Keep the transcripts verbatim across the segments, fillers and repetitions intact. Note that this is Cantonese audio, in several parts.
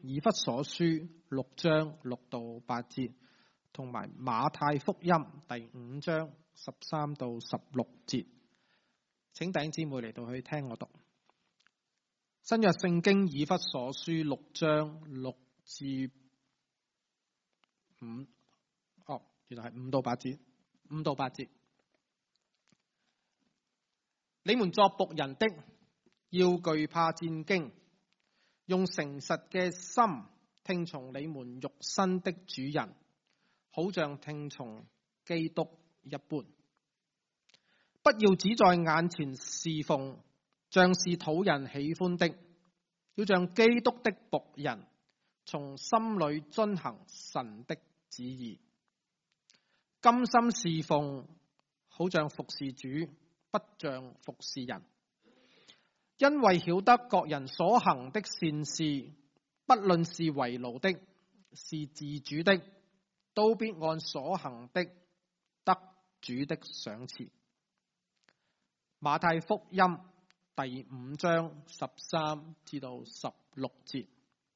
以弗所書六章六到八節，同埋馬太福音第五章十三到十六節。請弟兄姊妹嚟到去聽我讀新約聖經以弗所書六章六至五，哦，原來係五到八節，五到八節。你們作僕人的，要懼怕戰兢，用誠實嘅心聽從你們肉身的主人，好像聽從基督一般。不要只在眼前侍奉，像是討人喜歡的，要像基督的僕人，從心裏遵行神的旨意，甘心侍奉，好像服侍主，不像服侍人。因為曉得各人所行的善事，不論是為奴的，是自主的，都必按所行的得主的賞賜。馬太福音第五章十三至到十六節。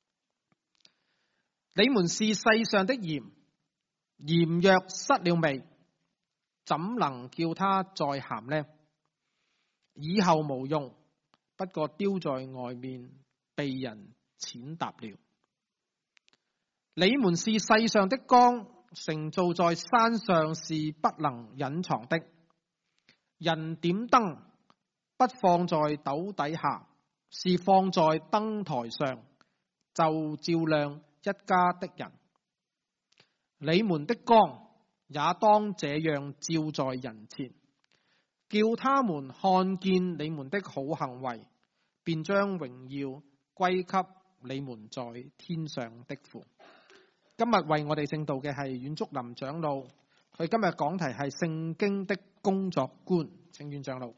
你們是世上的鹽，鹽若失了味，怎能叫它再鹹呢？以後無用，不過丟在外面，被人踐踏了。你們是世上的光，城造在山上是不能隱藏的。人點燈，不放在斗底下，是放在燈台上，就照亮一家的人。你們的光也當這樣照在人前，叫他們看見你們的好行為，便將榮耀歸給你們在天上的父。今日為我哋證道嘅係阮竹林長老，佢今日講題係聖經的工作觀，請阮長老。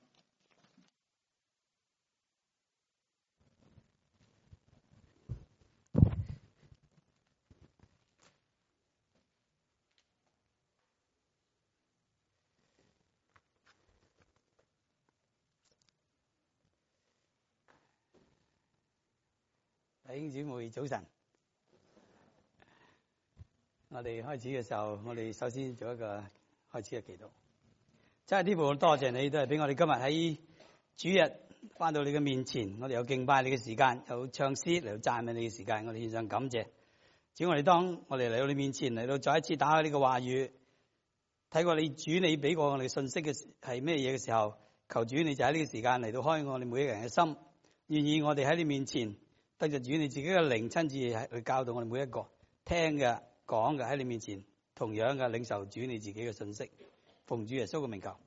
弟兄姊妹早晨，我哋開始嘅時候，我哋首先做一個開始嘅祈禱。真係呢部多謝你，都係俾我哋今日喺主日翻到你嘅面前，我哋有敬拜你嘅時間，有唱詩嚟到讚美你嘅時間，我哋獻上感謝。只要我哋當我哋嚟到你面前，嚟到再一次打開呢個話語，睇過你主你俾過我哋信息嘅係咩嘢嘅時候，求主你就喺呢個時間嚟到開我哋每一個人嘅心，願意我哋喺你面前。得着主你自己嘅靈親自去教導我哋每一個聽嘅講嘅喺你面前，同樣嘅領受主你自己嘅信息，奉主耶穌嘅名求。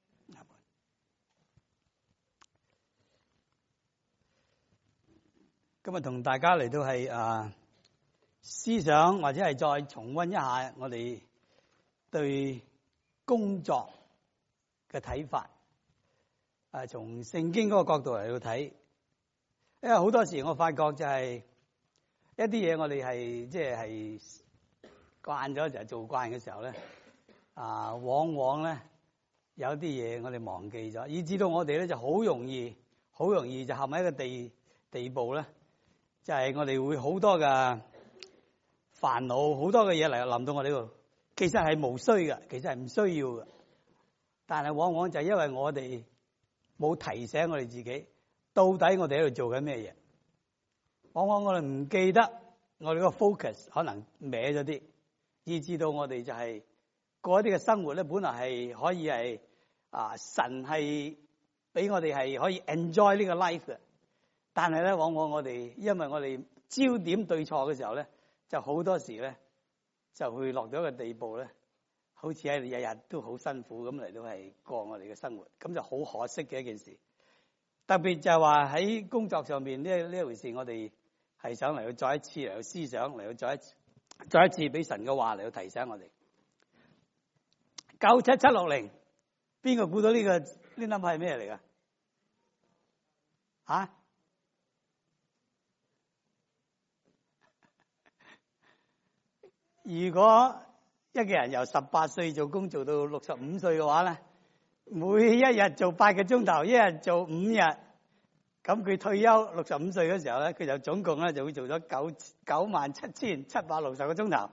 今日同大家嚟到係啊思想或者係再重溫一下我哋對工作嘅睇法，啊從聖經嗰個角度嚟到睇。因為好多時我發覺就係一啲嘢我哋係即係慣咗就係做慣嘅時候咧，啊往往咧有啲嘢我哋忘記咗，以至到我哋咧就好容易好容易就陷喺一個地地步咧，就係我哋會好多嘅煩惱，好多嘅嘢嚟臨到我哋度，其實係無需嘅，其實係唔需要嘅，但係往往就係因為我哋冇提醒我哋自己。到底我哋喺度做緊咩嘢？往往我哋唔記得，我哋個 focus 可能歪咗啲，以至到我哋就係過一啲嘅生活咧，本來係可以係啊神係俾我哋係可以 enjoy 呢個 life 嘅，但係咧往往我哋因為我哋焦點對錯嘅時候咧，就好多時咧就會落到一個地步咧，好似喺日日都好辛苦咁嚟到係過我哋嘅生活，咁就好可惜嘅一件事。特別就係話喺工作上面呢呢一回事，我哋係想嚟到再一次嚟到思想，嚟到再一次再一次俾神嘅話嚟到提醒我哋。九七七六零，邊個估到呢個呢 number 係咩嚟噶？吓？如果一個人由十八歲做工做到六十五歲嘅話咧，每一日做八個鐘頭，一日做五日， 咁佢退休六十五歲嘅時候咧，佢就總共咧就會做咗九九萬七千七百六十個鐘頭。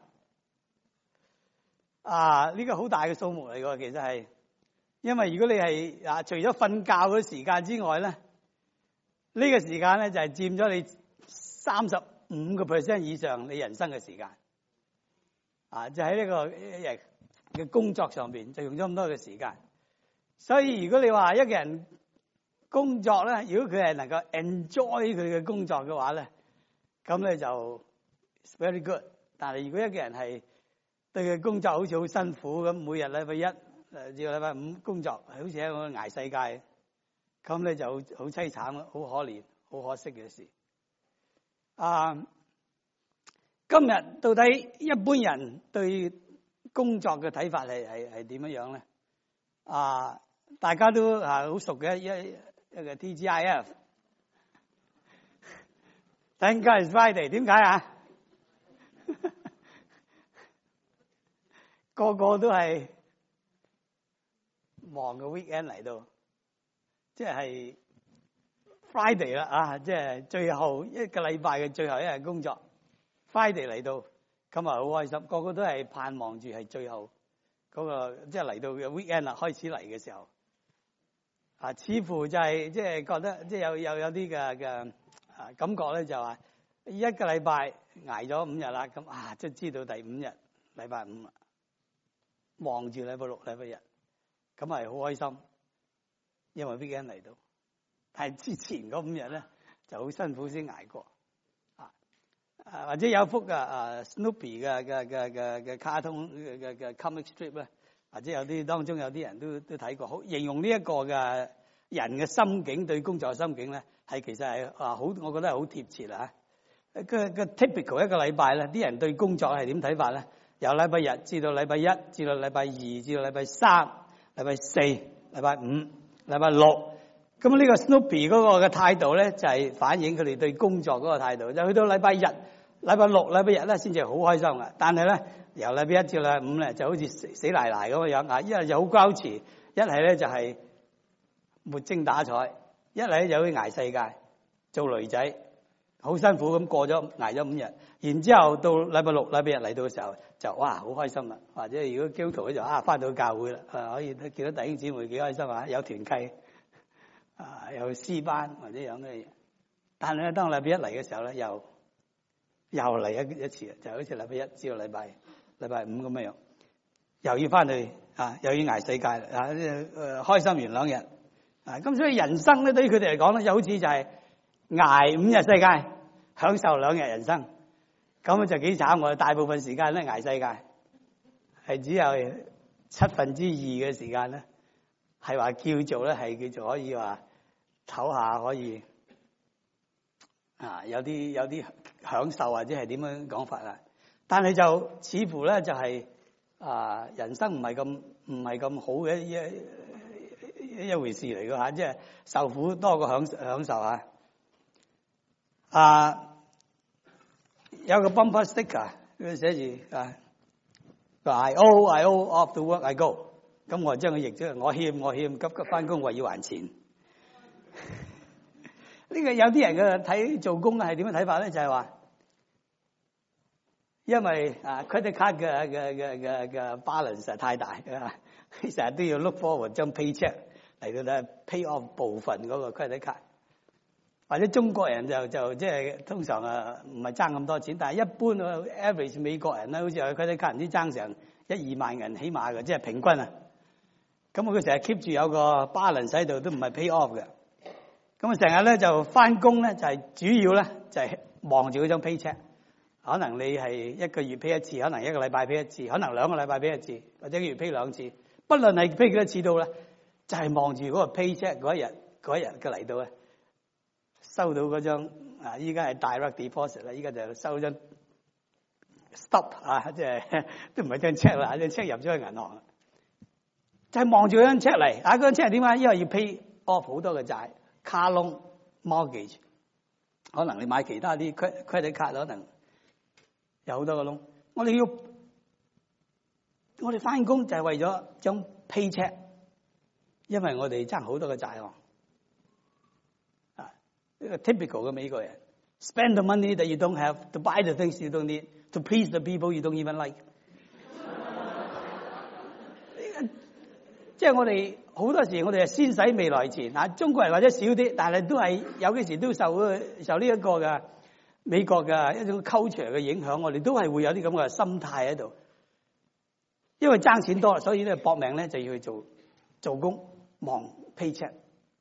啊！呢個好大嘅數目嚟㗎，其實係，因為如果你係啊，除咗瞓覺嘅時間之外咧，呢個時間咧就係佔咗你三十五個 percent 以上你人生嘅時間。啊，就喺呢個日嘅工作上邊就用咗咁多嘅時間。所以如果你話一個人工作咧，如果佢係能夠 enjoy 佢嘅工作嘅話咧，咁咧就 very good。但係如果一個人係對佢工作好似好辛苦咁，每日禮拜一誒至到禮拜五工作，好似喺個捱世界，咁咧就好好凄慘咯，好可憐，好可惜嘅事。啊，今日到底一般人對工作嘅睇法係係係點樣樣咧？啊，大家都啊好熟嘅一一一個 T G I F。Thank God it's Friday， 點解啊？個個都係忙嘅 weekend 嚟到，即係 Friday 啦啊！即係最後一個禮拜嘅最後一日工作 ，Friday 嚟到，咁啊好開心，個個都係盼望住係最後嗰個即係嚟到嘅 weekend 啦，開始嚟嘅時候，啊，似乎就係即係覺得即係有有有啲嘅嘅啊感覺咧，就話一個禮拜捱咗五日啦，咁啊即係知道第五日禮拜五啦。望住禮拜六、禮拜日，咁係好開心，因為 weekend 嚟到。但係之前嗰五日咧就好辛苦先捱過。啊，啊或者有幅啊啊 Snoopy 嘅嘅嘅嘅嘅卡通嘅嘅嘅 comic strip 咧，或者有啲當中有啲人都都睇過，好形容呢一個嘅人嘅心境對工作嘅心境咧，係其實係啊好，我覺得係好貼切啦。個個 typical 一個禮拜咧，啲人對工作係點睇法咧？由禮拜日至到禮拜一，至到禮拜二，至到禮拜三、禮拜四、禮拜五、禮拜六。咁呢個 Snoopy 嗰個嘅態度咧，就係反映佢哋對工作嗰個態度。就去到禮拜日、禮拜六、禮拜日咧，先至好開心嘅。但係咧，由禮拜一至禮拜五咧，就好似死死賴賴咁嘅樣啊！一係就好膠持，一係咧就係沒精打采，一係咧就去捱世界，做女仔。好辛苦咁過咗捱咗五日，然之後到禮拜六、禮拜日嚟到嘅時候，就哇好開心啦！或者如果基督徒咧就啊翻到教會啦，啊可以見到弟兄姊妹幾開心啊，有團契啊，有詩班或者有咩嘢。但係咧，當禮拜一嚟嘅時候咧，又又嚟一一次，就好似禮拜一至到禮拜禮拜五咁樣樣，又要翻去啊，又要捱世界啊！誒、呃、開心完兩日啊，咁所以人生咧對於佢哋嚟講咧，又好似就係、是。捱五日世界，享受兩日人生，咁就幾慘。我大部分時間咧捱世界，係只有七分之二嘅時間咧，係話叫做咧係叫做可以話唞下，可以啊有啲有啲享受或者係點樣講法啦。但係就似乎咧就係、是、啊人生唔係咁唔係咁好嘅一一一回事嚟㗎嚇，即係受苦多過享享受嚇。啊，有個 bumper sticker，佢寫住啊 ，I owe I owe off to work I go。咁我將佢譯咗，我欠我欠，急急翻工為要還錢。呢個有啲人嘅睇做工係點樣睇法咧？就係、是、話，因為啊 credit card 嘅嘅嘅嘅嘅 balance 係太大啊，成日都要 look forward 張 paycheck 嚟到咧 pay off 部分嗰個 credit card。或者中國人就就即係通常啊唔係爭咁多錢，但係一般 average 美國人咧，好似佢哋家人啲爭成一二萬銀起碼嘅，即係平均啊。咁佢成日 keep 住有個 balance 喺度，都唔係 pay off 嘅。咁啊成日咧就翻工咧就係主要咧就係望住嗰張 paycheck。可能你係一個月 pay 一次，可能一個禮拜 pay 一次，可能兩個禮拜 pay 一次，或者一個月 pay 兩次。不論係 pay 幾多次到咧，就係望住嗰個 paycheck 嗰一日嗰一日嘅嚟到咧。收到嗰張啊，依家係 direct deposit 啦，依家就收張 stop 啊，即係都唔係張 check 啦，張 check 入咗去銀行，就係望住嗰張 check 嚟。啊，嗰張 check 係點啊？因為要 pay off 好多嘅債，卡 loan、mortgage， 可能你買其他啲 credit card 可能有好多個窿。我哋要我哋翻工就係為咗張 paycheck，因為我哋爭好多嘅債項。 呢個 typical 嘅美國人 ，spend the money that you don't have to buy the things you don't need to please the people you don't even like 。即係我哋好多時，我哋係先使未來錢啊！中國人或者少啲，但係都係有幾時都受受呢一個嘅美國嘅一種 culture 嘅影響，我哋都係會有啲咁嘅心態喺度。因為爭錢多，所以咧搏命咧就要去做做工，忙 paycheck。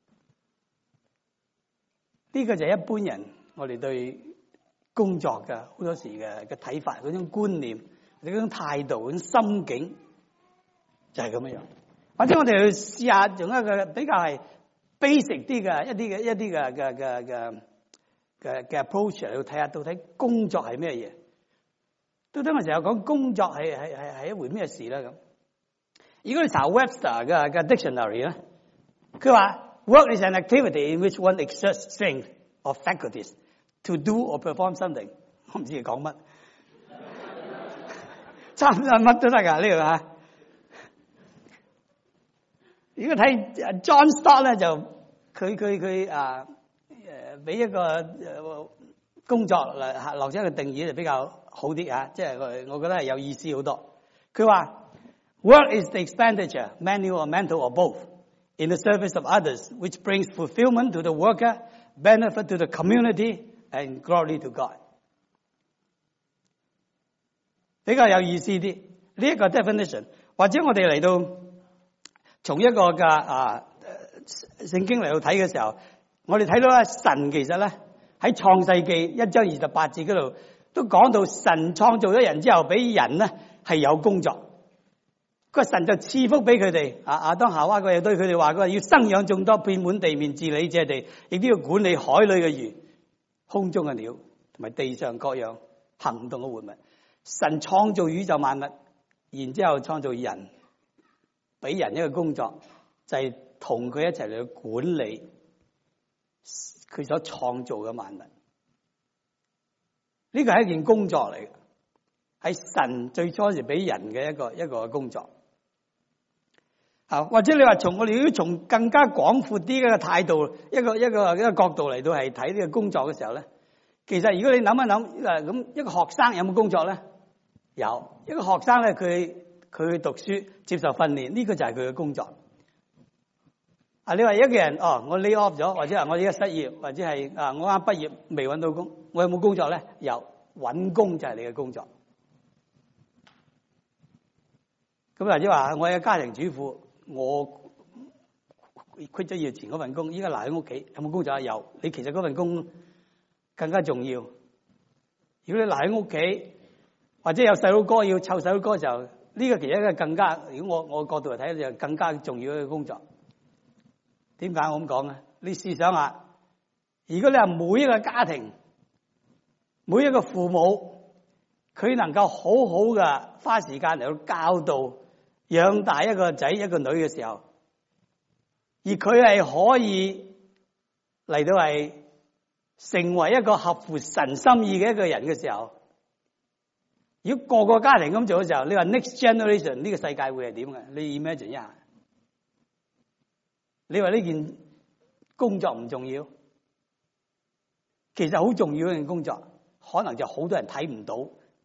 呢個就係一般人我哋對工作嘅好多時嘅嘅睇法，嗰種觀念，嗰種態度，嗰種心境就係咁樣樣。或者我哋去試下用一個比較係 basic 啲嘅一啲嘅一啲嘅嘅嘅嘅嘅嘅 approach 嚟到睇下，到底工作係咩嘢？到底我成日講工作係係係係一回咩事咧？咁如果你查 Webster 嘅嘅 dictionary 咧，佢話 work is an activity in which one exerts strength or faculties to do or perform something。我唔知佢講乜，差唔多乜都得㗎呢個嚇。如果睇 John Stott 咧，就佢佢佢啊誒俾一個工作嚟落咗一個定義就比較好啲啊，即係我我覺得係有意思好多。佢話 work is the expenditure, manual or mental or both, in the service of others, which brings fulfillment to the worker, benefit to the community, and glory to God。比較有意思啲呢一個 definition， 或者我哋嚟到。從一個嘅啊聖經嚟到睇嘅時候，我哋睇到咧神其實咧喺創世記一章二十八節嗰度都講到神創造咗人之後，俾人咧係有工作。個神就賜福俾佢哋。啊亞當夏娃佢又對佢哋話：佢話要生養眾多，遍滿地面，治理這地，亦都要管理海裏嘅魚、空中嘅鳥，同埋地上各樣行動嘅活物。神創造宇宙萬物，然之後創造人。俾人一個工作，就係同佢一齊嚟去管理佢所創造嘅萬物。呢個係一件工作嚟嘅，係神最初時俾人嘅一個一個工作。啊，或者你話從我哋要從更加廣闊啲嘅態度，一個一個一個角度嚟到係睇呢個工作嘅時候咧，其實如果你諗一諗，誒咁一個學生有冇工作咧？有一個學生咧，佢。佢去讀書接受訓練，呢個就係佢嘅工作。啊，你話一個人哦，我 lay off 咗，或者係我而家失業，或者係啊我啱畢業未揾到工，我有冇工作咧？有，揾工就係你嘅工作。咁或者話我係家庭主婦，我 quit 咗以前嗰份工，依家留喺屋企，有冇工作啊？有，你其實嗰份工更加重要。如果你留喺屋企，或者有細佬哥要湊細佬哥嘅時候。呢個其實一個更加，如果我我角度嚟睇，就更加重要嘅工作。點解我咁講咧？你試想下，如果你話每一個家庭、每一個父母，佢能夠好好嘅花時間嚟到教導、養大一個仔一個女嘅時候，而佢係可以嚟到係成為一個合乎神心意嘅一個人嘅時候。如果個個家庭咁做嘅時候，你話 next generation 呢個世界會係點嘅？你 imagine 一下。你話呢件工作唔重要，其實好重要嘅一件工作，可能就好多人睇唔到。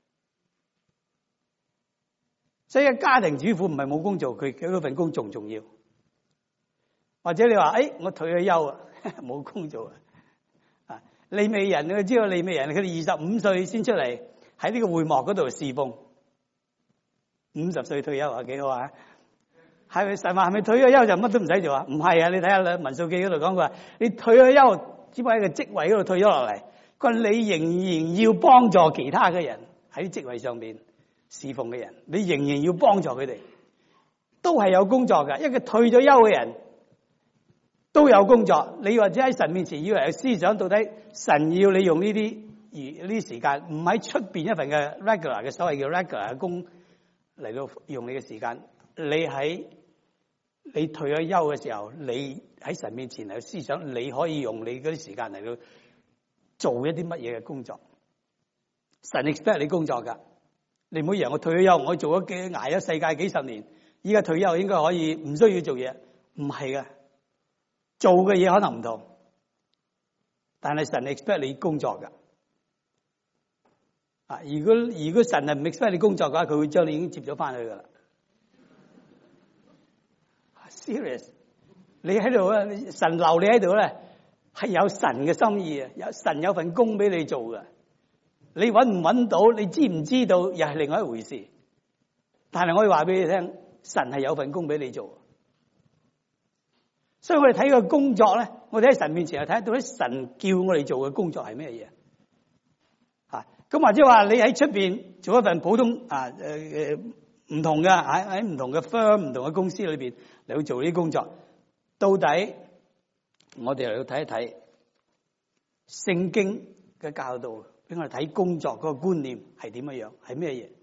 所以家庭主婦唔係冇工做，佢佢嗰份工仲重要。或者你話誒、哎，我退咗休啊，冇工做啊。利未人你知道利未人，佢哋二十五歲先出嚟。喺呢個會幕嗰度侍奉，五十歲退休啊，幾好啊！係咪神話係咪退咗休就乜都唔使做啊？唔係啊！你睇下民數記嗰度講，佢話你退咗休，只不過喺個職位嗰度退咗落嚟，佢話你仍然要幫助其他嘅人喺職位上面侍奉嘅人，你仍然要幫助佢哋，都係有工作㗎。一個退咗休嘅人都有工作，你或者喺神面前以為有思想，到底神要你用呢啲？而呢啲時間唔喺出邊一份嘅 regular 嘅所謂叫 regular 嘅工嚟到用你嘅時間，你喺你退咗休嘅時候，你喺神面前嚟思想，你可以用你嗰啲時間嚟到做一啲乜嘢嘅工作。神 expect 你工作㗎，你唔好以為我退咗休，我做咗幾捱咗世界幾十年，依家退休應該可以唔需要做嘢，唔係㗎，做嘅嘢可能唔同。 但係神 expect 你工作噶。啊，如果如果神係唔 expect 你工作嘅話，佢會將你已經接咗翻去噶啦。Serious， 你喺度啊，神留你喺度咧，係有神嘅心意啊，有神有份工俾你做嘅。你搵唔搵到，你知唔知道，又係另外一回事。但係我可以話俾你聽，神係有份工俾你做。所以我哋睇個工作咧，我哋喺神面前係睇到啲神叫我哋做嘅工作係咩嘢。啊，咁或者話你喺出邊做一份普通啊誒誒唔同嘅喺喺唔同嘅 firm 唔同嘅公司裏邊嚟去做呢啲工作，到底我哋嚟到睇一睇聖經嘅教導，俾我哋睇工作嗰個觀念係點樣樣，係咩嘢？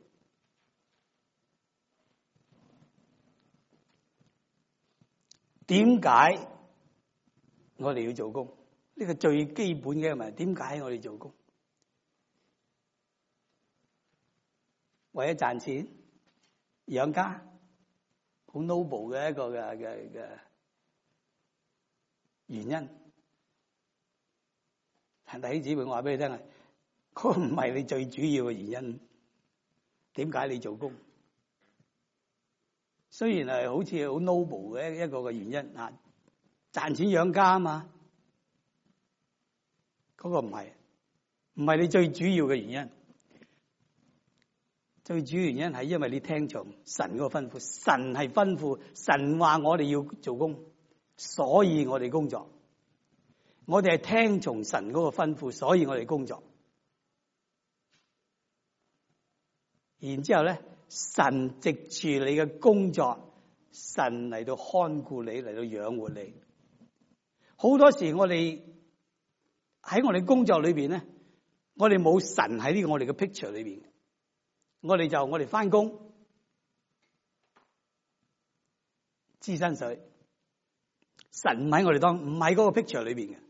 點解我哋要做工？呢個最基本嘅問題，點解我哋做工？為咗賺錢、養家，好 noble 嘅一個嘅嘅嘅原因。但弟兄姊妹，我話俾你聽啊，嗰唔係你最主要嘅原因。點解你做工？雖然係好似好 noble 嘅一個嘅原因啊，賺錢養家啊嘛，嗰個唔係，唔係你最主要嘅原因。最主要原因係因為你聽從神嗰個吩咐，神係吩咐，神話我哋要做工，所以我哋工作。我哋係聽從神嗰個吩咐，所以我哋工作。然之後咧，神藉住你嘅工作，神嚟到看顧你，嚟到養活你。好多時我哋喺我哋工作裏邊咧，我哋冇神喺呢個我哋嘅 picture 裏邊。我哋就我哋翻工，支薪水，神唔喺我哋當，唔喺嗰個 picture 裏邊嘅。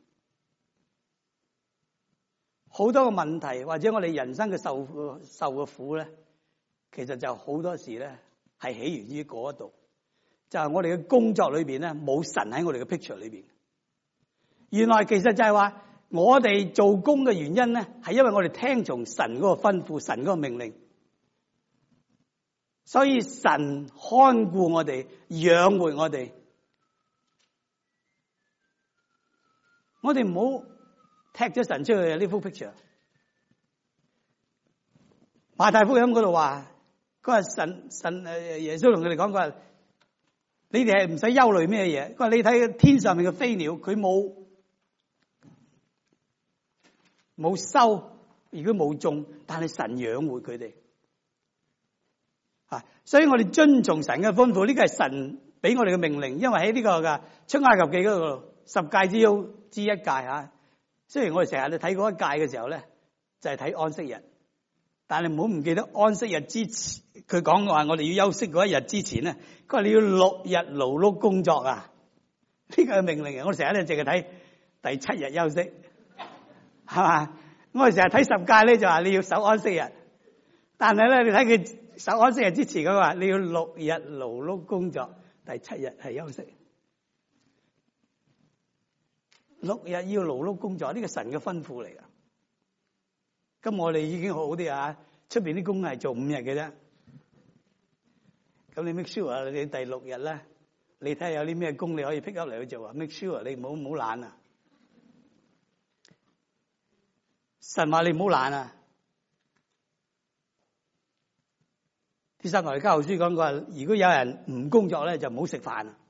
好多嘅問題或者我哋人生嘅受受嘅苦咧，其實就好多時咧係起源於嗰度，就係我哋嘅工作裏邊咧冇神喺我哋嘅 picture 裏邊。原來其實就係話我哋做工嘅原因咧，係因為我哋聽從神嗰個吩咐，神嗰個命令。所以神看顧我哋，養活我哋。我哋唔好踢咗神出去呢幅 picture。馬太福音嗰度話，佢話神神誒耶穌同佢哋講，佢話你哋係唔使憂慮咩嘢。佢話你睇天上面嘅飛鳥，佢冇冇收，如果冇種，但係神養活佢哋。所以我哋遵從神嘅吩咐，呢個係神俾我哋嘅命令。因為喺呢個嘅出埃及記嗰度十誡之中之一誡吓，雖然我哋成日你睇嗰一誡嘅時候咧，就係睇安息日，但係唔好唔記得安息日之前，佢講話我哋要休息嗰一日之前咧，佢話你要六日勞碌工作啊，呢個係命令嘅。我哋成日咧淨係睇第七日休息，係嘛？我哋成日睇十誡咧就話你要守安息日，但係咧你睇佢。守安息日之前嘅話，你要六日勞碌工作，第七日係休息。六日要勞碌工作，呢個神嘅吩咐嚟噶。咁我哋已經好啲啊，出邊啲工係做五日嘅啫。咁你 make sure 你第六日咧，你睇下有啲咩工你可以 pick up 嚟去做啊 ？make sure 你唔好唔好懶啊！神話你唔好懶啊！其實我哋教書講過，如果有人唔工作咧，就唔好食飯啊！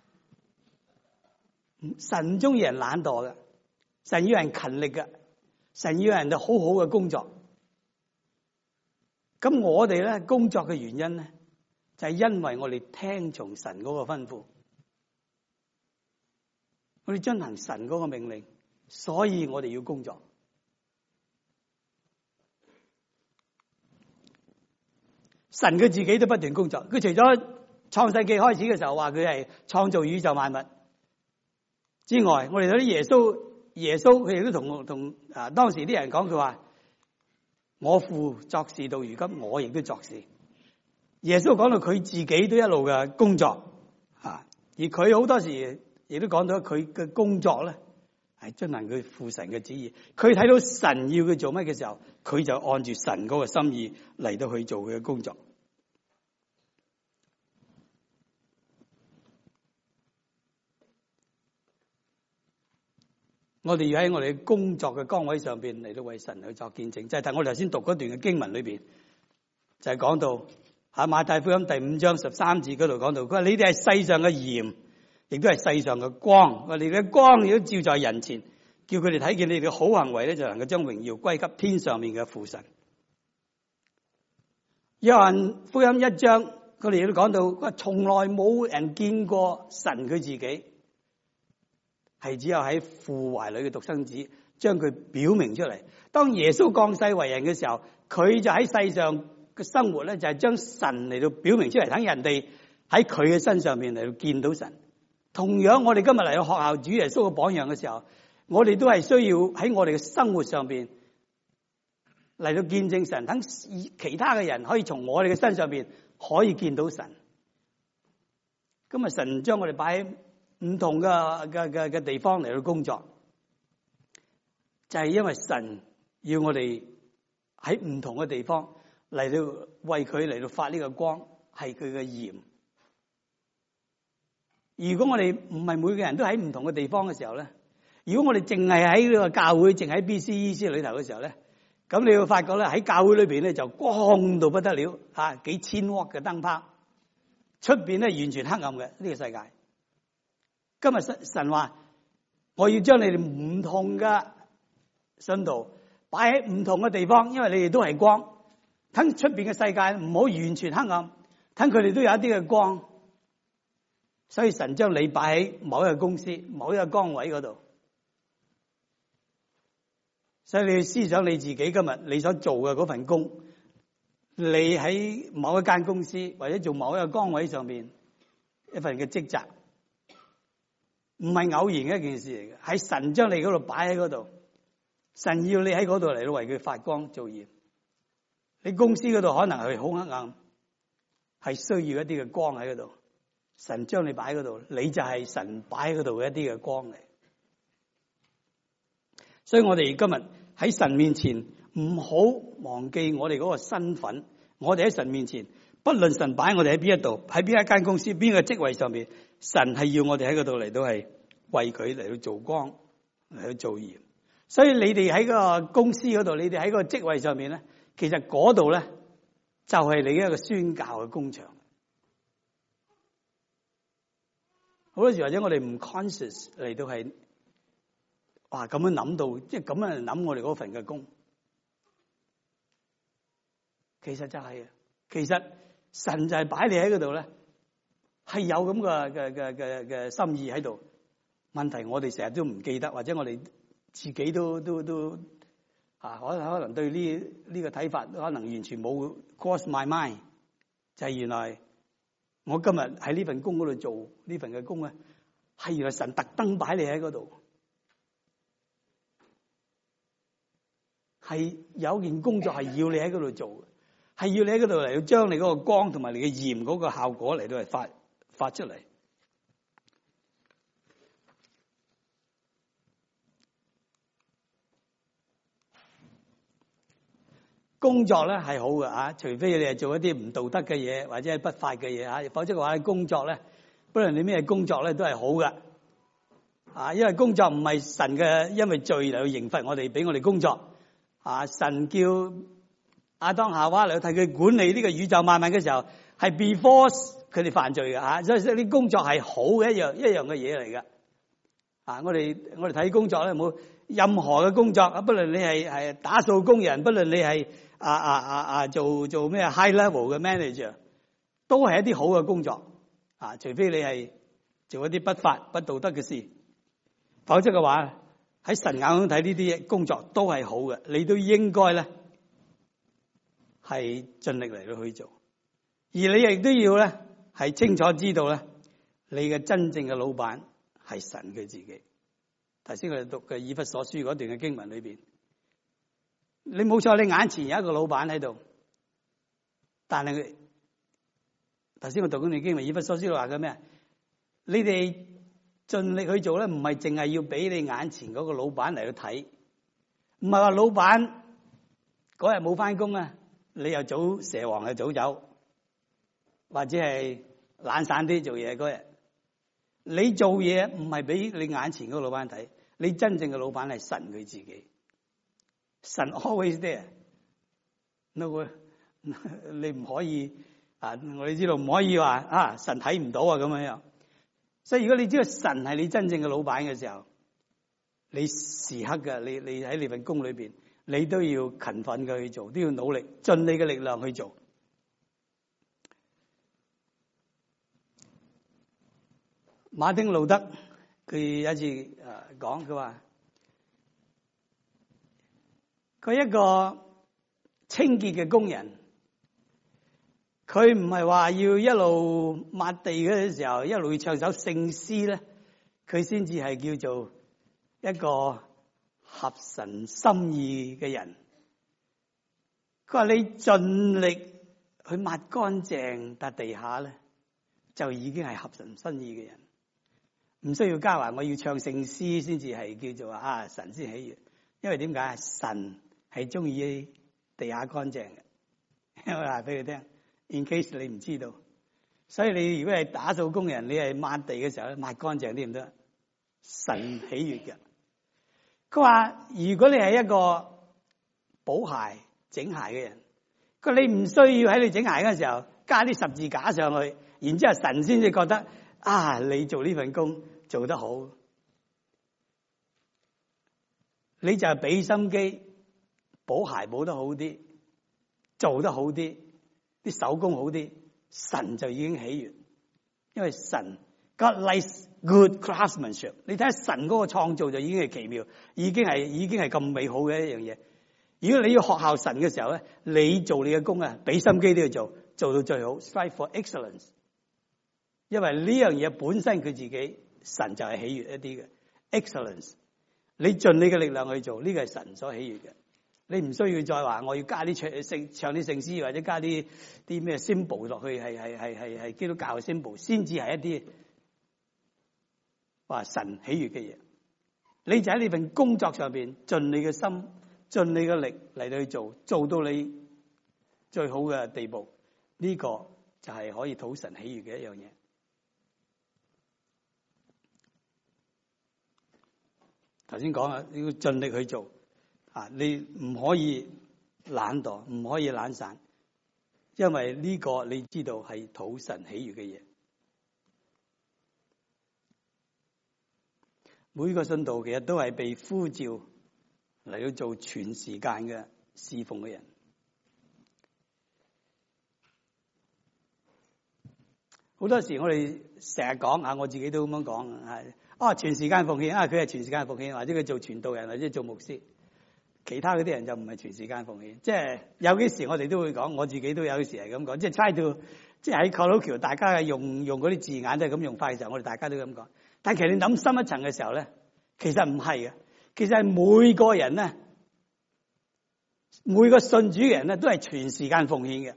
神唔中意人懶惰嘅，神要人勤力嘅，神要人就好好嘅工作。咁我哋咧工作嘅原因咧，就係因為我哋聽從神嗰個吩咐，我哋遵行神嗰個命令，所以我哋要工作。神佢自己都不斷工作，佢除咗創世記開始嘅時候話佢係創造宇宙萬物之外，我哋睇啲耶穌，耶穌佢亦都同同啊當時啲人講，佢話我父作事到如今，我亦都作事。耶穌講到佢自己都一路嘅工作啊，而佢好多時亦都講到佢嘅工作咧係遵行佢父神嘅旨意。佢睇到神要佢做乜嘅時候，佢就按住神嗰個心意嚟到去做佢嘅工作。我哋要喺我哋嘅工作嘅崗位上邊嚟到為神去作見證，就係睇我哋頭先讀嗰段嘅經文裏邊，就係講到喺馬太福音第五章十三節嗰度講到，佢話你哋係世上嘅鹽，亦都係世上嘅光。我哋嘅光亦都照在人前，叫佢哋睇見你哋嘅好行為咧，就能夠將榮耀歸給天上面嘅父神。約翰福音一章，佢哋亦都講到，佢話從來冇人見過神佢自己。係只有喺父懷裏嘅獨生子將佢表明出嚟。當耶穌降世為人嘅時候，佢就喺世上嘅生活咧，就係將神嚟到表明出嚟，等人哋喺佢嘅身上面嚟到見到神。同樣，我哋今日嚟到學校主耶穌嘅榜樣嘅時候，我哋都係需要喺我哋嘅生活上邊嚟到見證神，等其他嘅人可以從我哋嘅身上邊可以見到神。今日神將我哋擺喺唔同嘅嘅嘅嘅地方嚟到工作，就係因為神要我哋喺唔同嘅地方嚟到為佢嚟到發呢個光，係佢嘅鹽。如果我哋唔係每個人都喺唔同嘅地方嘅時候咧，如果我哋淨係喺呢個教會，淨喺 B C E C 裏頭嘅時候咧，咁你會發覺咧喺教會裏邊咧就光到不得了，吓幾千瓦嘅燈泡，出邊咧完全黑暗嘅呢個世界。今日神神話，我要將你哋唔同嘅信徒擺喺唔同嘅地方，因為你哋都係光，等出邊嘅世界唔好完全黑暗，等佢哋都有一啲嘅光。所以神將你擺喺某一個公司、某一個崗位嗰度，所以你要思想你自己今日你所做嘅嗰份工，你喺某一間公司或者做某一個崗位上面一份嘅職責。唔係偶然嘅一件事嚟嘅，係神將你嗰度擺喺嗰度，神要你喺嗰度嚟到為佢發光做鹽。你公司嗰度可能係好黑暗，係需要一啲嘅光喺嗰度，神將你擺喺嗰度，你就係神擺喺嗰度嘅一啲嘅光嚟。所以我哋今日喺神面前唔好忘記我哋嗰個身份，我哋喺神面前，不論神擺我哋喺邊一度，喺邊一間公司，邊個職位上面。神係要我哋喺嗰度嚟到係為佢嚟到做光，嚟到做鹽。所以你哋喺個公司嗰度，你哋喺個職位上面咧，其實嗰度咧就係你一個宣教嘅工場。好多時或者我哋唔 conscious 嚟到係，哇咁樣諗到，即係咁樣諗我哋嗰份嘅工，其實就係，其實神就係擺你喺嗰度咧。係有咁嘅嘅嘅嘅嘅心意喺度，問題我哋成日都唔記得，或者我哋自己都都都啊，可能可能對呢呢個睇法可能完全冇 cross my mind，就係原來我今日喺呢份工嗰度做呢份嘅工咧，係原來神特登擺你喺嗰度，係有件工作係要你喺嗰度做嘅，係要你喺嗰度嚟到將你嗰個光同埋你嘅鹽嗰個效果嚟到嚟發。發出嚟，工作咧係好嘅啊，除非你係做一啲唔道德嘅嘢或者係不法嘅嘢啊，否則嘅話，工作咧，不論你咩工作咧都係好嘅啊，因為工作唔係神嘅，因為罪嚟去刑罰我哋，俾我哋工作啊。神叫亞當夏娃嚟替佢管理呢個宇宙萬物嘅時候，係 before。佢哋犯罪嘅吓，所以啲工作係好嘅一樣一樣嘅嘢嚟嘅。啊，我哋我哋睇工作咧，冇任何嘅工作，不論你係係打掃工人，不論你係啊啊啊啊做做咩 high level 嘅 manager，都係一啲好嘅工作。啊，除非你係做一啲不法不道德嘅事，否則嘅話喺神眼中睇呢啲工作都係好嘅，你都應該咧係盡力嚟到去做，而你亦都要咧。係清楚知道咧，你嘅真正嘅老闆係神佢自己。頭先我哋讀嘅以弗所書嗰段嘅經文裏邊，你冇錯，你眼前有一個老闆喺度，但係頭先我讀嗰段經文以弗所書話嘅咩？你哋盡力去做咧，唔係淨係要俾你眼前嗰個老闆嚟去睇，唔係話老闆嗰日冇翻工啊，你又早蛇王又早走，或者係懶散啲做嘢嗰日。你做嘢唔係俾你眼前嗰個老闆睇，你真正嘅老闆係神佢自己。神 always there。no， 你唔可以啊！我哋知道唔可以話啊，神睇唔到啊咁樣樣。所以如果你知道神係你真正嘅老闆嘅時候，你時刻嘅你你喺你份工裏邊，你都要勤奮嘅去做，都要努力，盡你嘅力量去做。馬丁路德佢有一次誒講，佢話佢一個清潔嘅工人，佢唔係話要一路抹地嘅時候一路唱首聖詩咧，佢先至係叫做一個合神心意嘅人。佢話你盡力去抹乾淨笪地下咧，就已經係合神心意嘅人。唔需要加話我要唱聖詩先至係叫做啊神先喜悅，因為點解？神係中意地下乾淨嘅。我話俾你聽 ，in case 你唔知道，所以你如果係打掃工人，你係抹地嘅時候咧，抹乾淨啲唔得，神喜悅嘅。佢話如果你係一個補鞋整鞋嘅人，佢話你唔需要喺你整鞋嘅時候加啲十字架上去，然之後神先至覺得啊你做呢份工做得好，你就係俾心機補鞋補得好啲，做得好啲，啲手工好啲，神就已經喜悅。因為神 God likes good craftsmanship。你睇下神嗰個創造就已經係奇妙，已經係已經係咁美好嘅一樣嘢。如果你要學效神嘅時候咧，你做你嘅工啊，俾心機都要做，做到最好 ，strive for excellence。因為呢樣嘢本身佢自己神就係喜悅一啲嘅 excellence。你盡你嘅力量去做，呢個係神所喜悅嘅。你唔需要再話我要加啲唱聖唱啲聖詩，或者加啲啲咩 symbol 落去，係係係係係基督教嘅 symbol 先至係一啲話神喜悅嘅嘢。你就喺你份工作上邊盡你嘅心，盡你嘅力嚟到去做，做到你最好嘅地步，呢個就係可以討神喜悅嘅一樣嘢。頭先講啦，你要盡力去做啊！你唔可以懶惰，唔可以懶散，因為呢個你知道係討神喜悅嘅嘢。每個信徒其實都係被呼召嚟到做全時間嘅侍奉嘅人。好多時我哋成日講啊，我自己都咁樣講係。哦，全時間奉獻啊！佢係全時間奉獻，或者佢做傳道人，或者做牧師。其他嗰啲人就唔係全時間奉獻。即係有幾時我哋都會講，我自己都有時係咁講。即係猜到，即係喺 colloquial，大家用用嗰啲字眼都係咁用法嘅時候，我哋大家都咁講。但係其實你諗深一層嘅時候咧，其實唔係嘅。其實係每個人咧，每個信主嘅人咧，都係全時間奉獻嘅。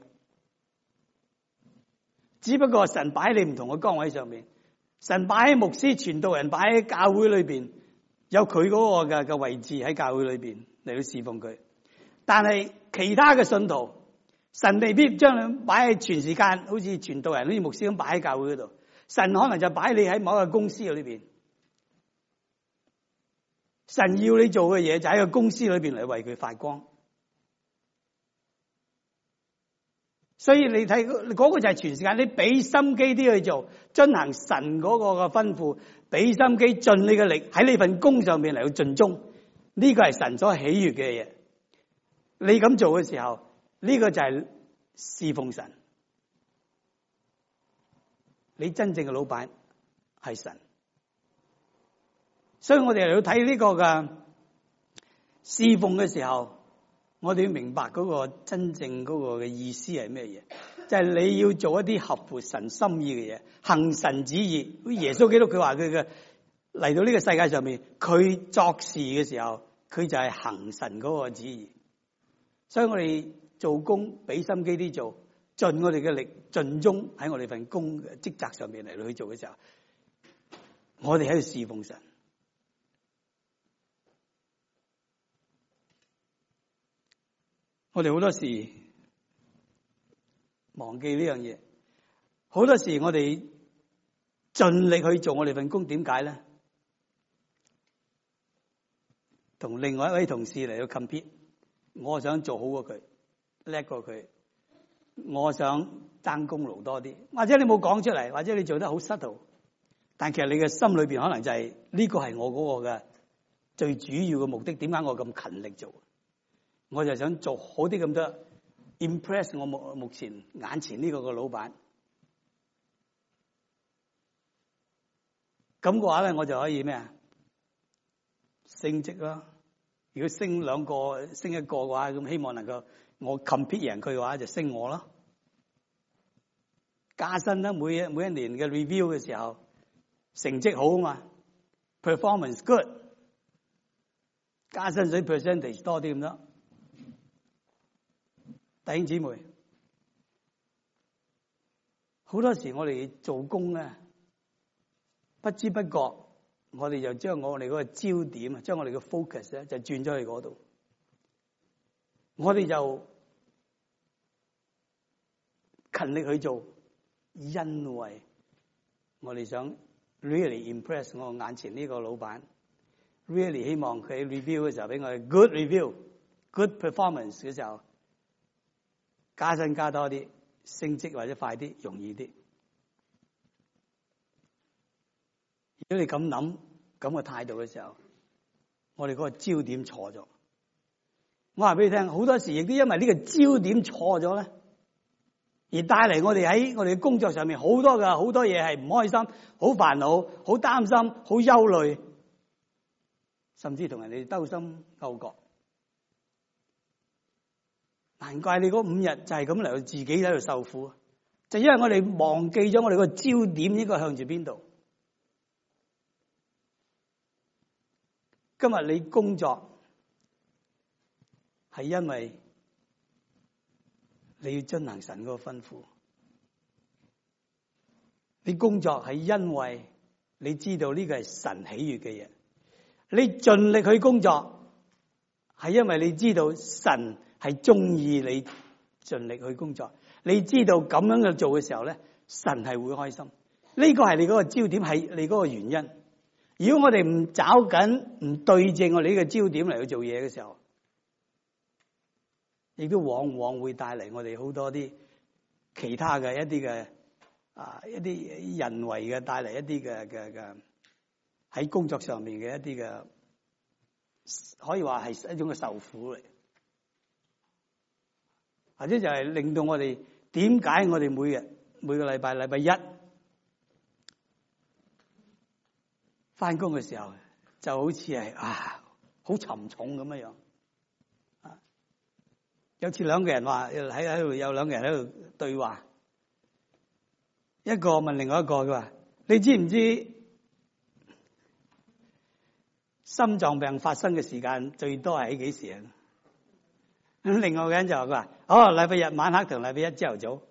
只不過神擺喺你唔同嘅崗位上面。神擺喺牧師傳道人，擺喺教會裏邊，有佢嗰個嘅嘅位置喺教會裏邊嚟到侍奉佢。但係其他嘅信徒，神未必將你擺喺全時間，好似傳道人、好似牧師咁擺喺教會嗰度。神可能就擺你喺某一個公司裏邊。神要你做嘅嘢就喺個公司裏邊嚟為佢發光。所以你睇嗰個就係全時間，你俾心機啲去做，遵行神嗰個嘅吩咐，俾心機盡你嘅力喺你份工上面嚟到盡忠，呢個係神所喜悅嘅嘢。你咁做嘅時候，呢個就係侍奉神。你真正嘅老闆係神，所以我哋嚟到睇呢個嘅侍奉嘅時候，我哋要明白嗰個真正嗰個嘅意思係咩嘢？就係你要做一啲合乎神心意嘅嘢，行神旨意。好似耶穌基督佢話佢嘅嚟到呢個世界上面，佢作事嘅時候，佢就係行神嗰個旨意。所以我哋做工俾心機啲做，盡我哋嘅力，盡忠喺我哋份工嘅職責上面嚟到去做嘅時候， 我哋喺度侍奉神。我哋好多時忘記呢樣嘢，好多時我哋盡力去做我哋份工，點解咧？同另外一位同事嚟到 compete， 我想做好過佢，叻過佢，我想爭功勞多啲，或者你冇講出嚟，或者你做得好 subtle， 但其實你嘅心裏邊可能就係呢個係我嗰個嘅最主要嘅目的。點解我咁勤力做？我就想做好啲咁多 impress 我目目前眼前呢個個老闆。咁嘅話咧，我就可以咩啊？升職啦。如果升兩個、升一個嘅話，咁希望能夠我 compete 贏佢嘅話，就升我咯。加薪啦，每一每一年嘅 review 嘅時候，成績好啊嘛 ，performance good， 加薪水 percentage 多啲咁多。弟兄姊妹，好多時我哋做工咧，不知不覺我哋就將我哋嗰個焦點啊，將我哋嘅 focus 咧就轉咗去嗰度。我哋就勤力去做，因為我哋想 really impress 我眼前呢個老闆 ，really 希望佢 review 嘅時候俾我哋 good review、good performance 嘅時候。加薪加多啲，升職或者快啲，容易啲。如果你咁諗咁嘅態度嘅時候，我哋嗰個焦點錯咗。我話俾你聽，好多時亦都因為呢個焦點錯咗咧，而帶嚟我哋喺我哋嘅工作上面好多嘅好多嘢係唔開心、好煩惱、好擔心、好憂慮，甚至同人哋鬥心鬥角。難怪你嗰五日就係咁嚟到自己喺度受苦，就因為我哋忘記咗我哋個焦點應該向住邊度。今日你工作係因為你要遵行神嗰個吩咐，你工作係因為你知道呢個係神喜悅嘅嘢，你盡力去工作係因為你知道神係中意你盡力去工作，你知道咁樣去做嘅時候咧，神係會開心。呢個係你嗰個焦點，係你嗰個原因。如果我哋唔找緊、唔對正我哋呢個焦點嚟去做嘢嘅時候，亦都往往會帶嚟我哋好多啲其他嘅一啲嘅啊一啲人為嘅帶嚟一啲嘅嘅嘅喺工作上面嘅一啲嘅，可以話係一種嘅受苦嚟。或者就係令到我哋點解我哋每日每個禮拜禮拜一翻工嘅時候就好似係啊好沉重咁樣樣啊！有次兩個人話喺喺度有兩個人喺度對話，一個問另外一個，佢話：你知唔知心臟病發生嘅時間最多係喺幾時啊？咁另外個人就話：佢話哦，禮拜日晚黑同禮拜一朝頭早。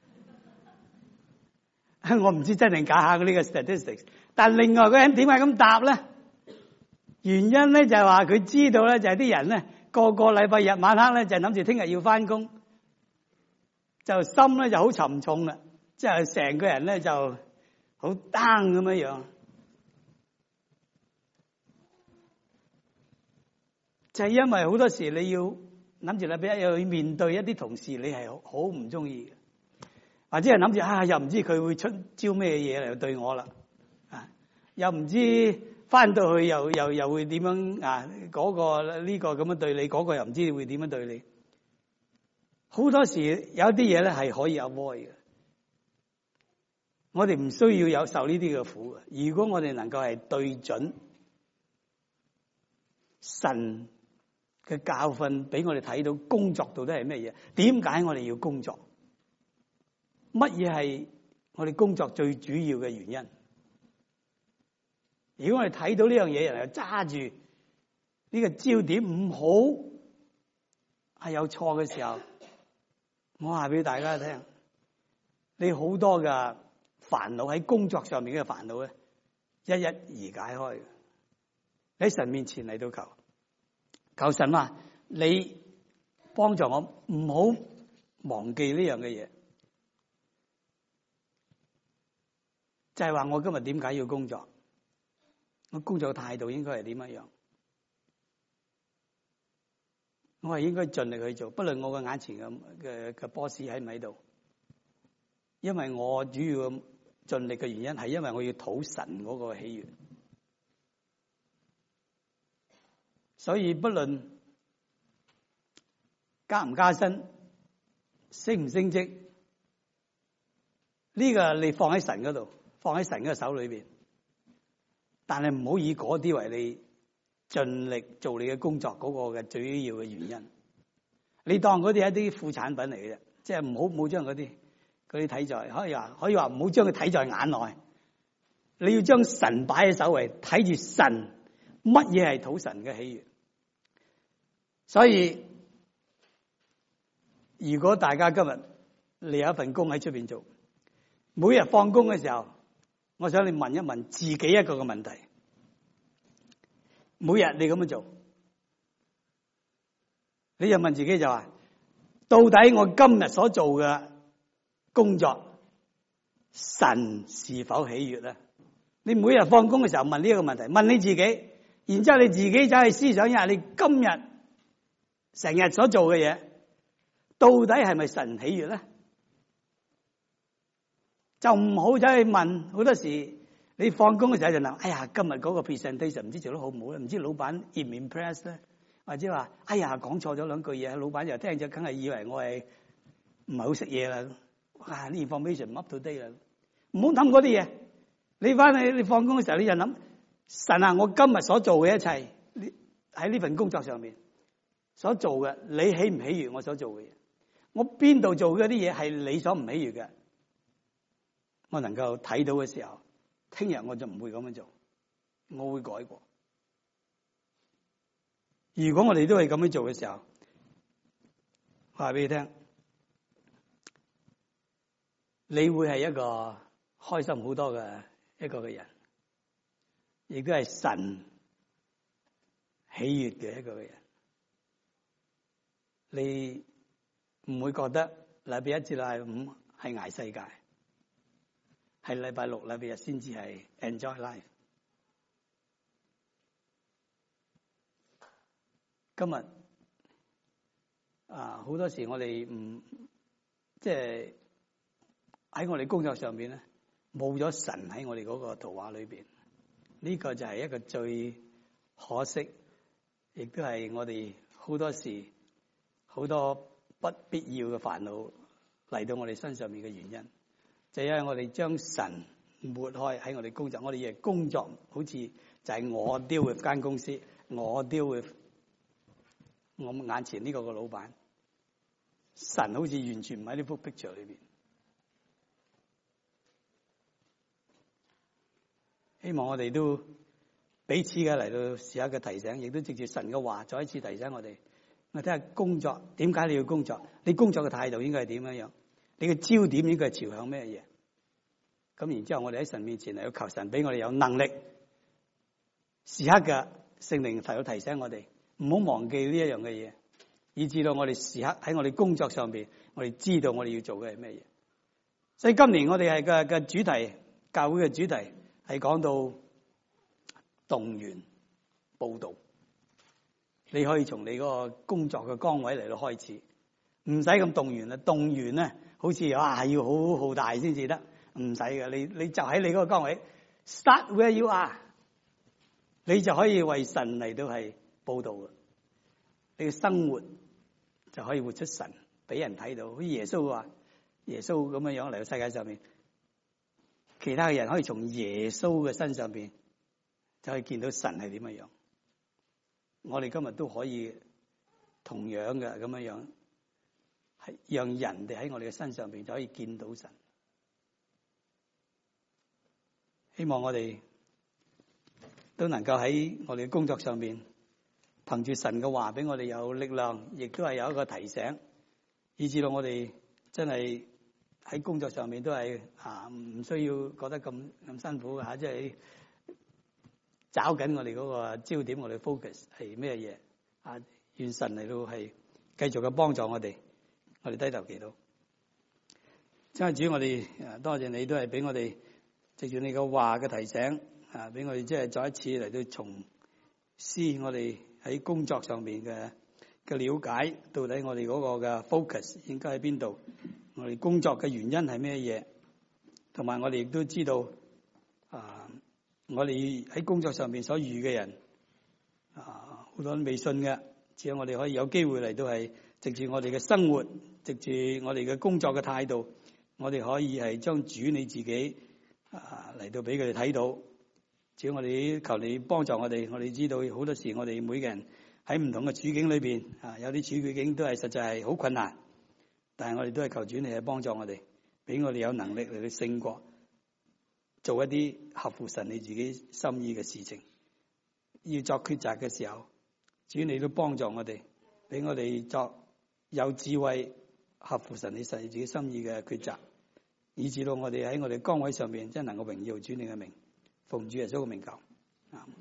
我唔知真定假下呢個 statistics， 但另外個人點解咁答咧？原因咧就係話佢知道咧，就係啲人咧個個禮拜日晚黑咧就諗住聽日要翻工，就心咧就好沉重啦，即係成個人咧就好 down 咁樣樣。就係因為好多時你要諗住禮拜一又要面對一啲同事，你係好唔中意嘅，或者係諗住啊，又唔知佢會出招咩嘢嚟對我啦，啊，又唔知翻到去又又又會點樣啊？嗰個呢個咁樣對你，嗰個又唔知會點樣對你。好多時有啲嘢咧係可以 avoid 嘅，我哋唔需要有受呢啲嘅苦嘅。如果我哋能夠係對準神嘅教訓俾我哋睇到工作到底係咩嘢？點解我哋要工作？乜嘢係我哋工作最主要嘅原因？如果我哋睇到呢樣嘢，然後揸住呢個焦點唔好係有錯嘅時候，我話俾大家聽，你好多嘅煩惱喺工作上面嘅煩惱咧， 一一而解開嘅。喺神面前嚟到求，求神話你幫助我唔好忘記呢樣嘅嘢，就係話我今日點解要工作，我工作嘅態度應該係點樣樣，我係應該盡力去做，不論我嘅眼前嘅嘅嘅 boss 喺唔喺度，因為我主要嘅盡力嘅原因係因為我要討神嗰個喜悅，所以不論加唔加薪，升唔升職，呢個你放喺神嗰度，放喺神嘅手裏邊，但係唔好以嗰啲為你盡力做你嘅工作嗰個嘅最要嘅原因。你當嗰啲係一啲副產品嚟嘅啫，即係唔好唔好將嗰啲嗰啲睇在，可以話可以話唔好將佢睇在眼內。你要將神擺喺首位，睇住神乜嘢係討神嘅喜悅。所以如果大家今日你有一份工喺出邊做，每日放工嘅時候，我想你問一問自己一個嘅問題。每日你咁樣做，你就問自己就話：到底我今日所做嘅工作，神是否喜悅咧？你每日放工嘅時候問呢一個問題，問你自己，然之後你自己走去思想一下，你今日成日所做嘅嘢，到底係咪神喜悅咧？就唔好走去問。好多時你放工嘅時候就諗：哎呀，今日嗰個 presentation 唔知做得好唔好咧？唔知老闆 impress 咧？或者話：哎呀，講錯咗兩句嘢，老闆又聽咗，梗係以為我係唔係好識嘢啦。哇！呢 information 唔 up to date 啦。唔好諗嗰啲嘢。你翻去你放工嘅時候，你就諗：神啊，我今日所做嘅一切，喺呢份工作上面所做嘅，你喜唔喜悅我所做嘅嘢？我邊度做嗰啲嘢係你所唔喜悅嘅？我能夠睇到嘅時候，聽日我就唔會咁樣做，我會改過。如果我哋都係咁樣做嘅時候，話俾你聽，你會係一個開心好多嘅一個嘅人，亦都係神喜悅嘅一個嘅人。你唔會覺得禮拜一至禮拜五係捱世界，係禮拜六禮拜日先至係 enjoy life。今日啊，好多時我哋唔即係喺我哋工作上邊咧，冇咗神喺我哋嗰個圖畫裏邊，呢個就係一個最可惜，亦都係我哋好多時好多不必要嘅煩惱嚟到我哋身上面嘅原因，就係因為我哋將神抹開喺我哋工作，我哋以為工作好似就係我 deal with 間公司，我 deal with我眼前呢個個老闆，神好似完全唔喺呢幅 picture 裏邊。希望我哋都彼此嘅嚟到時刻嘅提醒，亦都藉住神嘅話再一次提醒我哋。我睇下工作，點解你要工作？你工作嘅態度應該係點樣樣？你嘅焦點應該係朝向咩嘢？咁然之後我哋喺神面前嚟到求神俾我哋有能力，時刻嘅聖靈提到提醒我哋，唔好忘記呢一樣嘅嘢，以至到我哋時刻喺我哋工作上邊，我哋知道我哋要做嘅係咩嘢。所以今年我哋係嘅嘅主題，教會嘅主題係講到動員佈道。你可以從你嗰個工作嘅崗位嚟到開始，唔使咁動員啦。動員咧，好似哇要好浩大先至得，唔使嘅。你你就喺你嗰個崗位 ，start where you are，你就可以為神嚟到係佈道嘅。你嘅生活就可以活出神，俾人睇到。好似耶穌話，耶穌咁樣樣嚟到世界上面，其他嘅人可以從耶穌嘅身上邊就可以見到神係點樣樣。我哋今日都可以同樣嘅咁樣樣，係讓人哋喺我哋嘅身上邊就可以見到神。希望我哋都能夠喺我哋嘅工作上邊，憑住神嘅話俾我哋有力量，亦都係有一個提醒，以至到我哋真係喺工作上面都係啊唔需要覺得咁咁辛苦嘅吓，即係找緊我哋嗰個焦點，我哋 focus 係咩嘢啊？願神嚟到係繼續嘅幫助我哋，我哋低頭祈禱。真係主，我哋多謝你，都係俾我哋藉住你嘅話嘅提醒啊，俾我哋即係再一次嚟到重思我哋喺工作上面嘅嘅了解，到底我哋嗰個嘅 focus 應該喺邊度？我哋工作嘅原因係咩嘢？同埋我哋亦都知道啊，我哋喺工作上面所遇嘅人啊，好多人未信嘅，只有我哋可以有機會嚟到係藉住我哋嘅生活，藉住我哋嘅工作嘅態度，我哋可以係將主你自己啊嚟到俾佢哋睇到。只要我哋求你幫助我哋，我哋知道好多時我哋每個人喺唔同嘅處境裏邊啊，有啲處境都係實在係好困難，但係我哋都係求主你係幫助我哋，俾我哋有能力嚟到勝過，做一啲合乎神你自己心意嘅事情。要作抉擇嘅時候，主你都幫助我哋，俾我哋作有智慧合乎神你神你自己心意嘅抉擇，以至到我哋喺我哋崗位上面真係能夠榮耀主你嘅名。奉主耶穌嘅名求，啊。